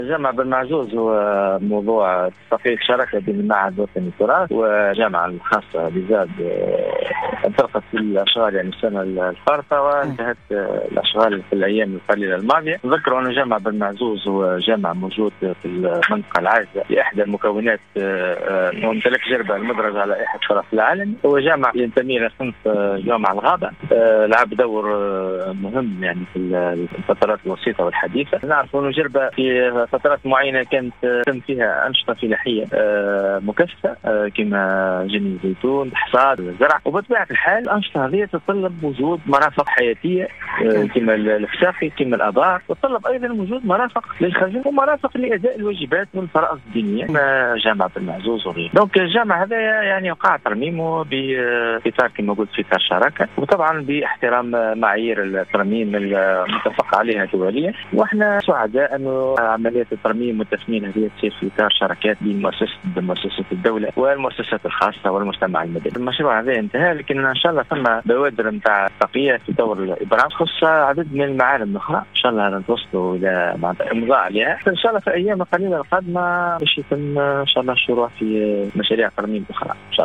جامع بالمعزوز هو موضوع اتفاقية شراكة بين المعهد الوطني للتراث والجامعة الخاصة بزاد. انطلقت في الأشغال يعني السنة الفارطة وانتهت الأشغال في الأيام القليلة الماضية. نذكر أن جامع بالمعزوز هو جامع موجود في المنطقة العازلة لإحدى المكونات ممتلك جربة المدرجة على إحدى الشرف العالمي. هو جامع ينتمي إلى صنف جامع الغابة، لعب دور مهم يعني في الفترات الوسيطة والحديثة. نعرف أن جربة في فترات معينة كانت تم فيها أنشطة فلاحية مكثفة كما جني الزيتون، الحصاد، الزرع، وبطبيعة الحال الأنشطة هذه تتطلب وجود مرافق حياتية كما الفساقي كما الآبار، وتطلب أيضا وجود مرافق للخزم ومرافق لأداء الواجبات والفرائض الدينية كما جامع بالمعزوز وغيره. دونك الجامع هذا يعني وقع ترميمه بإطار كما قلت في إطار شراكة، وطبعا باحترام معايير الترميم المتفق عليها دوليا، واحنا سعداء انه عمليه الترميم والتثمين هذه تصير في اطار شراكات بين مؤسسه الدوله والمؤسسات الخاصه والمجتمع المدني. المشروع هذا انتهى، لكن ان شاء الله ثم بوادر نتاع اتفاقيه في دور الابرام خص عدد من المعالم الاخرى، ان شاء الله نتوصلوا الى امضاء عليها ان شاء الله في الايام القليله القادمه باش يتم ان شاء الله الشروع في مشاريع ترميم اخرى ان شاء الله.